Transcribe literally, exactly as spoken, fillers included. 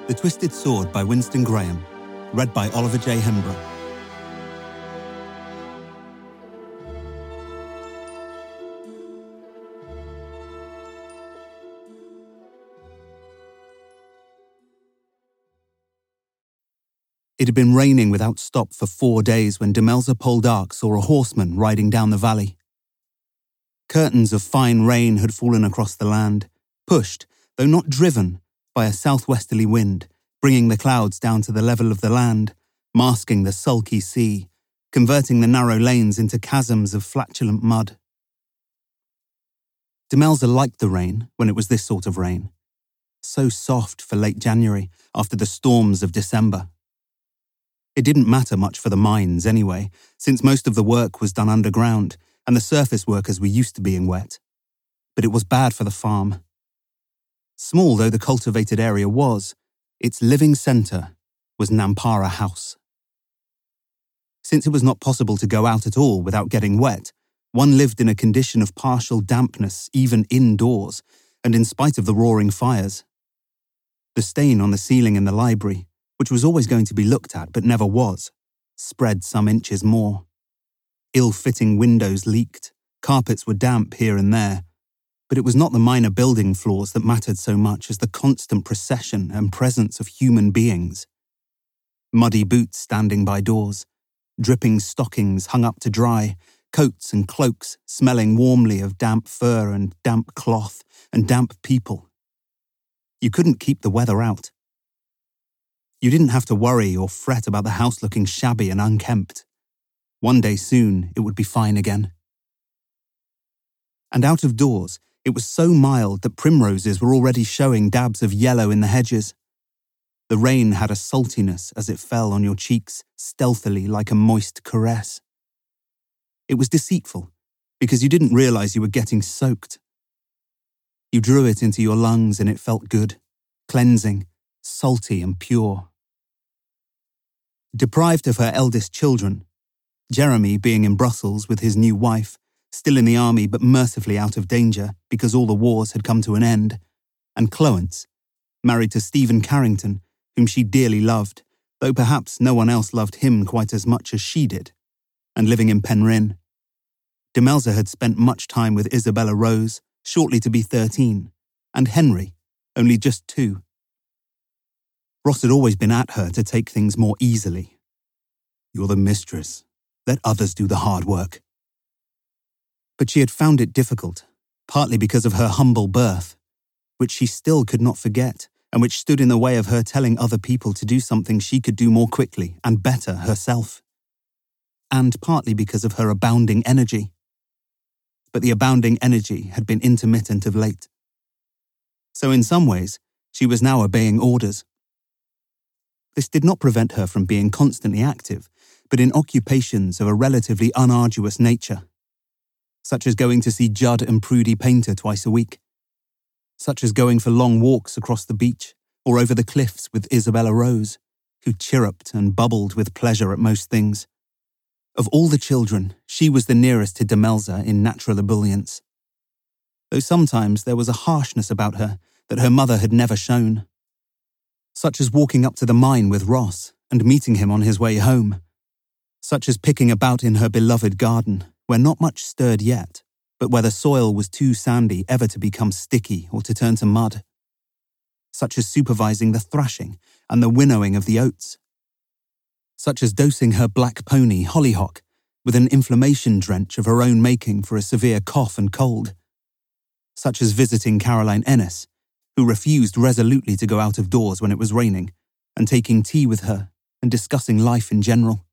The Twisted Sword by Winston Graham, read by Oliver J. Hembrough. It had been raining without stop for four days when Demelza Poldark saw a horseman riding down the valley. Curtains of fine rain had fallen across the land, pushed, though not driven, by a southwesterly wind, bringing the clouds down to the level of the land, masking the sulky sea, converting the narrow lanes into chasms of flatulent mud. Demelza liked the rain when it was this sort of rain. So soft for late January, after the storms of December. It didn't matter much for the mines anyway, since most of the work was done underground, and the surface workers were used to being wet. But it was bad for the farm. Small though the cultivated area was, its living centre was Nampara House. Since it was not possible to go out at all without getting wet, one lived in a condition of partial dampness even indoors, and in spite of the roaring fires. The stain on the ceiling in the library, which was always going to be looked at but never was, spread some inches more. Ill-fitting windows leaked, carpets were damp here and there, but it was not the minor building flaws that mattered so much as the constant procession and presence of human beings. Muddy boots standing by doors, dripping stockings hung up to dry, coats and cloaks smelling warmly of damp fur and damp cloth and damp people. You couldn't keep the weather out. You didn't have to worry or fret about the house looking shabby and unkempt. One day soon it would be fine again. And out of doors, it was so mild that primroses were already showing dabs of yellow in the hedges. The rain had a saltiness as it fell on your cheeks, stealthily like a moist caress. It was deceitful, because you didn't realize you were getting soaked. You drew it into your lungs and it felt good, cleansing, salty and pure. Deprived of her eldest children, Jeremy being in Brussels with his new wife, still in the army but mercifully out of danger because all the wars had come to an end, and Cloence, married to Stephen Carrington, whom she dearly loved, though perhaps no one else loved him quite as much as she did, and living in Penryn. Demelza had spent much time with Isabella Rose, shortly to be thirteen, and Henry, only just two. Ross had always been at her to take things more easily. "You're the mistress. Let others do the hard work." But she had found it difficult, partly because of her humble birth, which she still could not forget, and which stood in the way of her telling other people to do something she could do more quickly and better herself. And partly because of her abounding energy. But the abounding energy had been intermittent of late. So in some ways, she was now obeying orders. This did not prevent her from being constantly active, but in occupations of a relatively unarduous nature, such as going to see Judd and Prudy Painter twice a week, such as going for long walks across the beach or over the cliffs with Isabella Rose, who chirruped and bubbled with pleasure at most things. Of all the children, she was the nearest to Demelza in natural ebullience, though sometimes there was a harshness about her that her mother had never shown, such as walking up to the mine with Ross and meeting him on his way home, such as picking about in her beloved garden, where not much stirred yet, but where the soil was too sandy ever to become sticky or to turn to mud, such as supervising the thrashing and the winnowing of the oats, such as dosing her black pony, Hollyhock, with an inflammation drench of her own making for a severe cough and cold, such as visiting Caroline Ennis, who refused resolutely to go out of doors when it was raining, and taking tea with her and discussing life in general.